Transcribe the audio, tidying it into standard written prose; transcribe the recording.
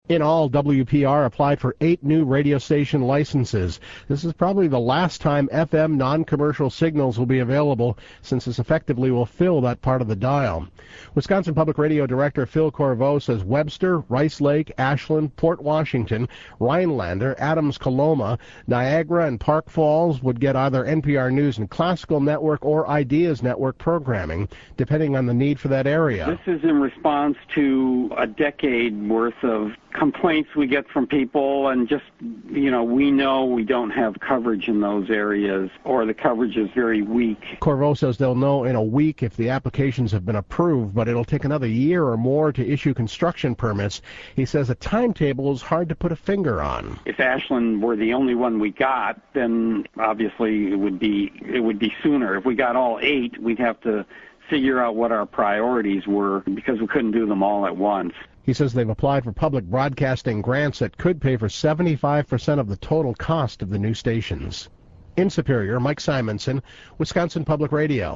In all, WPR applied for 8 new radio station licenses. This is probably the last time FM non-commercial signals will be available, since this effectively will fill that part of the dial. Wisconsin Public Radio Director Phil Corvo says Webster, Rice Lake, Ashland, Port Washington, Rhinelander, Adams, Coloma, Niagara, and Park Falls would get either NPR News and Classical Network or Ideas Network programming, depending on the need for that area. This is in response to a decade worth of complaints we get from people, and just, we know we don't have coverage in those areas, or the coverage is very weak. Corvo says they'll know in a week if the applications have been approved, but it'll take another year or more to issue construction permits. He says a timetable is hard to put a finger on. If Ashland were the only one we got, then obviously it would be sooner. If we got all 8, we'd have to figure out what our priorities were, because we couldn't do them all at once. He says they've applied for public broadcasting grants that could pay for 75% of the total cost of the new stations. In Superior, Mike Simonson, Wisconsin Public Radio.